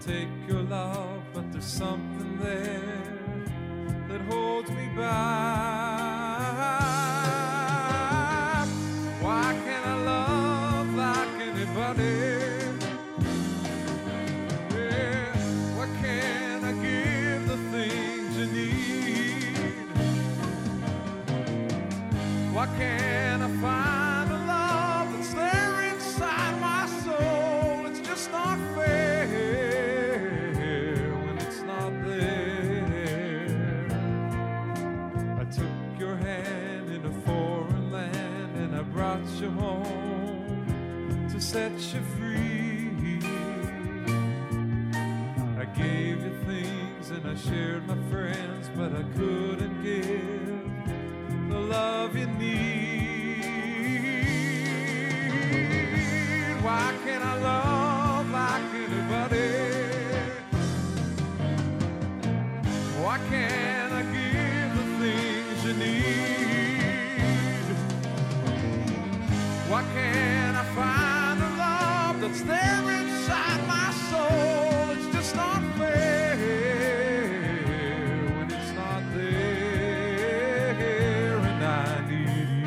take your love, but there's something there that holds me back. Why can't I love like anybody? Yeah, why can't I give the things you need? Why can't I find a love that's there inside my soul? It's just not fair when it's not there. I took your hand in a foreign land and I brought you home to set you free. I gave you things and I shared my friends, but I couldn't give the love you need. Why can't I love like anybody? Why can't I give the things you need? Why can't I find a love that's there inside my soul? It's just not fair when it's not there and I need you.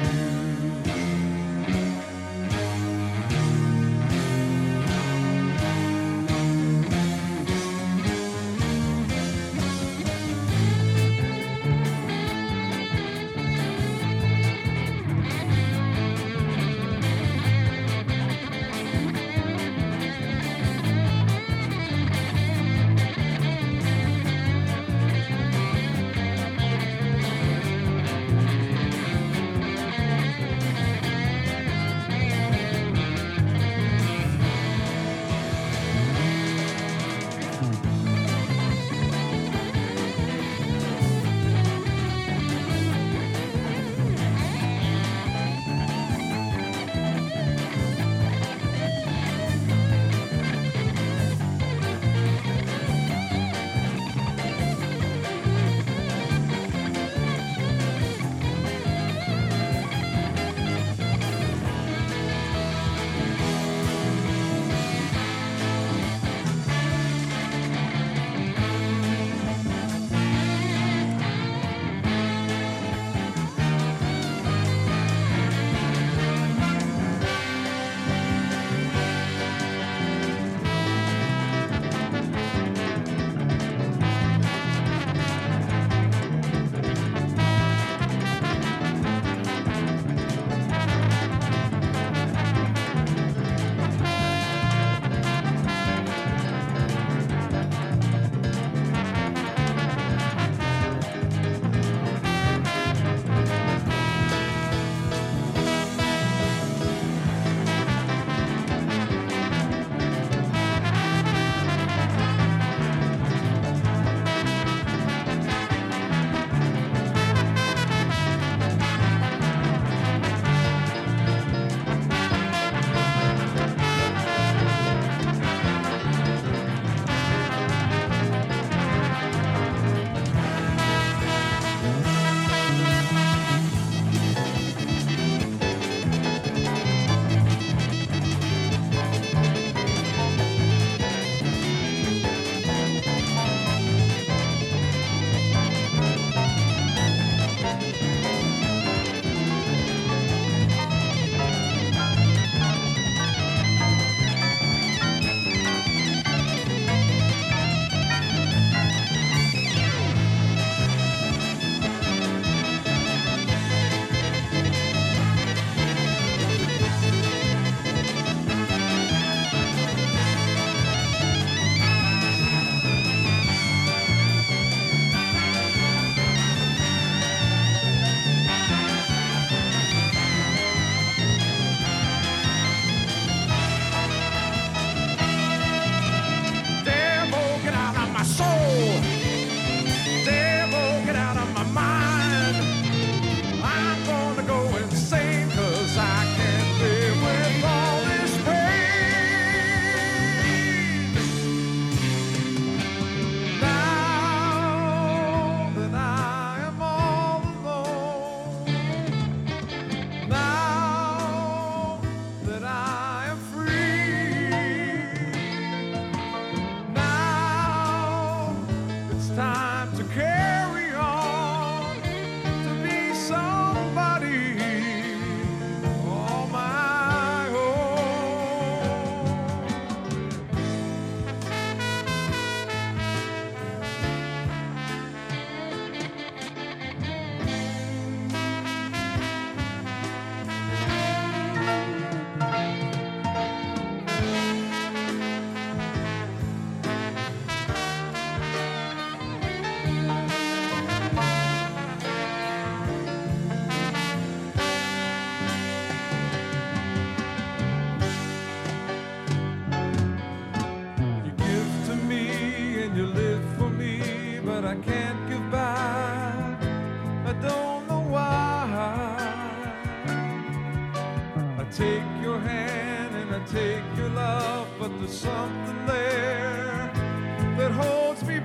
there's something there that holds me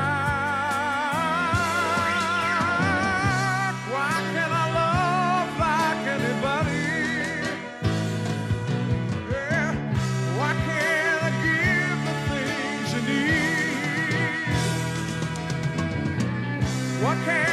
back. Why can't I love like anybody? Yeah. Why can't I give the things you need? Why can't